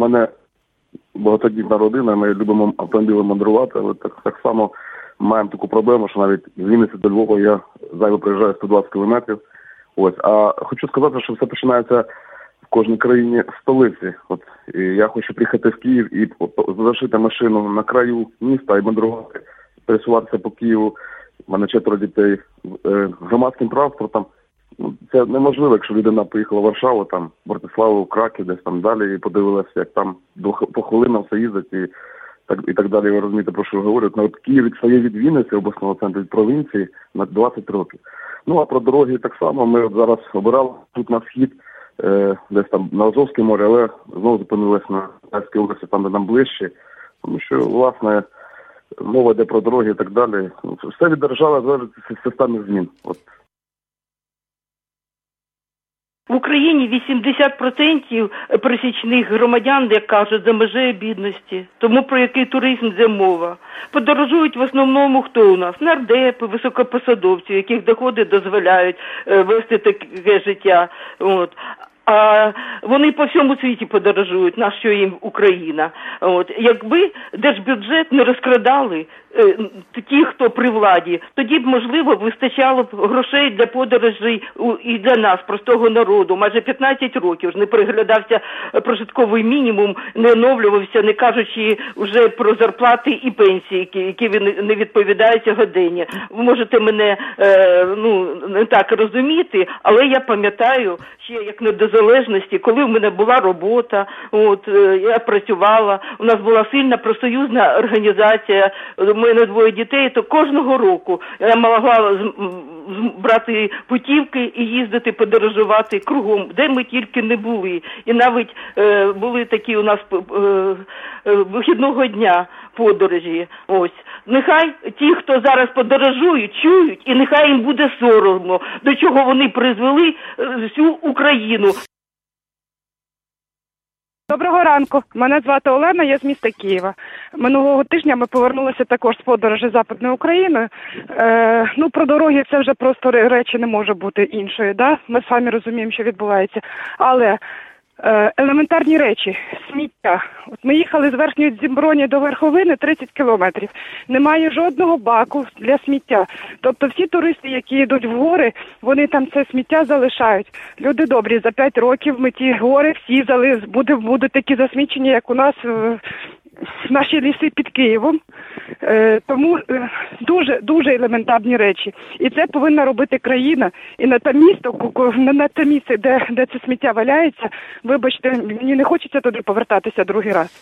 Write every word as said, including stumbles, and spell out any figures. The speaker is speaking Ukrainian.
мене багатодітна родина, ми любимо автомобілем мандрувати, але так, так само маємо таку проблему, що навіть з Вінниці до Львова я зайво приїжджаю сто двадцять кілометрів. Ось. А хочу сказати, що все починається в кожній країні столиці. От і я хочу приїхати в Київ і залишити машину на краю міста і мандрувати, пересуватися по Києву. У мене четверо дітей. Громадським транспортом це неможливо, якщо людина поїхала в Варшаву, там, в Братиславу, в Краків, десь там далі, і подивилася, як там по хвилинам все їздить і так, і так далі. Ви розумієте, про що я говорю. Ну, от Київ відстає від Вінниці, обласного центру, від провінції на двадцять років. Ну, а про дороги так само. Ми от зараз обирали тут на схід, е, десь там на Азовське море, але знову зупинилися на Одеській області, там, де нам ближче. Тому що, власне, мова йде про дороги і так далі. Все від держави залежить від системи змін. От. В Україні вісімдесят відсотків пересічних громадян, як кажуть, за межею бідності. Тому про який туризм йде мова? Подорожують в основному хто у нас? Нардепи, високопосадовці, яких доходи дозволяють е, вести таке життя. От. А вони по всьому світі подорожують, на що їм Україна. От. Якби держбюджет не розкрадали е, ті, хто при владі, тоді б, можливо, вистачало б грошей для подорожей у, і для нас, простого народу. Майже п'ятнадцять років ж не переглядався прожитковий мінімум, не оновлювався, не кажучи вже про зарплати і пенсії, які, які не відповідають сьогоденні. Ви можете мене е, ну, не так розуміти, але я пам'ятаю, ще як не до залежності, коли в мене була робота, от, я працювала, у нас була сильна профсоюзна організація, у мене двоє дітей, то кожного року я могла брати путівки і їздити, подорожувати кругом, де ми тільки не були. І навіть е, були такі у нас е, е, вихідного дня подорожі. Ось. Нехай ті, хто зараз подорожують, чують, і нехай їм буде соромно, до чого вони призвели всю Україну. Доброго ранку. Мене звати Олена, я з міста Києва. Минулого тижня ми повернулися також з подорожі Западною Україною. Е, ну, про дороги це вже просто речі не може бути іншої, да? Ми самі розуміємо, що відбувається. Але е, елементарні речі, сміття. От ми їхали з Верхньої Дзімброні до Верховини тридцять кілометрів. Немає жодного баку для сміття. Тобто всі туристи, які йдуть в гори, вони там це сміття залишають. Люди добрі, за п'ять років ми ті гори всі зали, буде, будуть такі засмічені, як у нас е, наші ліси під Києвом. Е, тому е, дуже, дуже елементарні речі. І це повинна робити країна. І на те місто, на те місце, де, де це сміття валяється, вибачте, мені не хочеться туди повертатися другий раз.